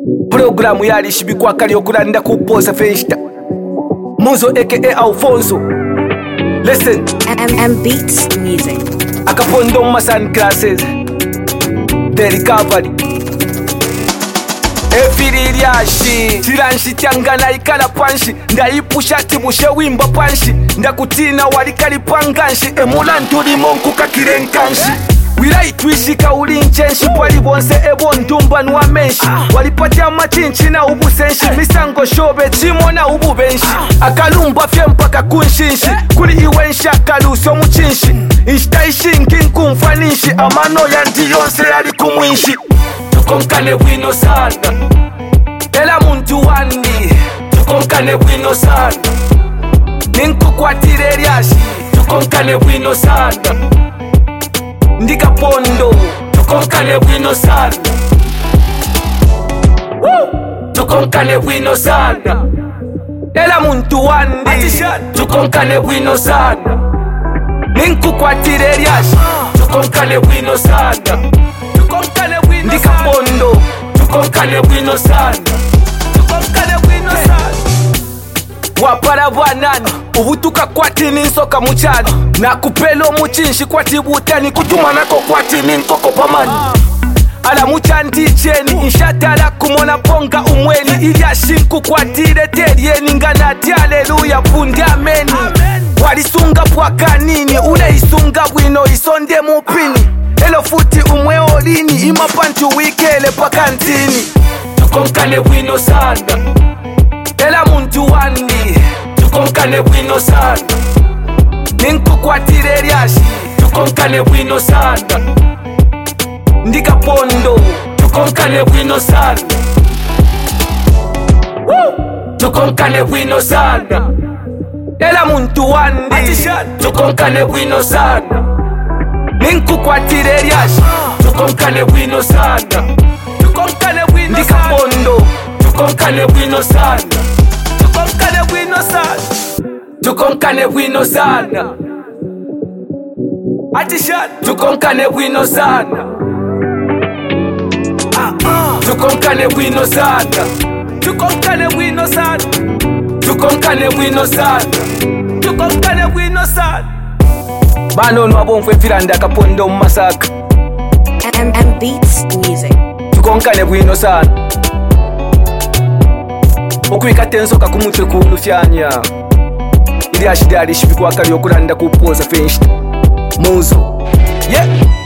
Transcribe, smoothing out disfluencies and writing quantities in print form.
Programu yali shibikwa kali okulanda kuposa festa. Muzo aka Alfonso. Listen. M Beats Music. Akapondo my sunglasses. The recovery. Efiri lyashi chiranshi tyangana ikala panshi ndayipusha tibushe wimba panshi ndakutina walikali panganshi emula ntulimo nkukakirenkanshi wilaitwishika uli nchenshi pwali bonse ebo ndumba nuwa menshi walipatya machinchi na ubusenshi misango shobe chimo na ubu benshi akalumba fye mpaka kunshinshi kuli iwensha kalusyo muchinshi ishtaishingi nkumfaninshi amano yanti yonse yali kumwinshi tukonkane bwino sana ela muntu wandi tukonkane bwino sana ninkukwatire lyashi tukonkane bwino sana ndikapondo tukonkane bwino sana tukonkane bwino sana ela muntu wandi tukonkane bwino sana ninkukwatire lyashi tukonkane bwino sana ndikapondo tukonkane bwino sana wapala bwanani ubutuka kwatini nsoka muchani nakupelo muchinshi kwatibutani kutumanako kwatini nkoko pamani ala muchandi cheni inshatala kumona ponga umweni ilyashinku kwatire teryeni nganati aleluya pundi ameni walisunga pwakanini ule isunga bwino isonde mupini elo futi umwe olini imapantu wikele pakantini tukonkane bwino sana ela muntu wandi tukonkane bwino sana ninkukwatire lyashi tukonkane bwino sana ndikapondo tukonkane bwino sana tukonkane bwino sana ela muntu wandi tukonkane bwino sana ninkukwatire lyashi tukonkane bwino sana ndikapondo tukonkane bwino sana tukonkane bwino sana tukonkane bwino sana tukonkane bwino sana tukonkane bwino sana tukonkane bwino sana tukonkane bwino sana bano nwabomfwe filanda akapondo mumasaka M Beats Music. tukonkane bwino sana okwikata ensoka kumutwe kulufyanya ilyashidali shibikwa kali okulanda kupoza fenshi muzo yeah.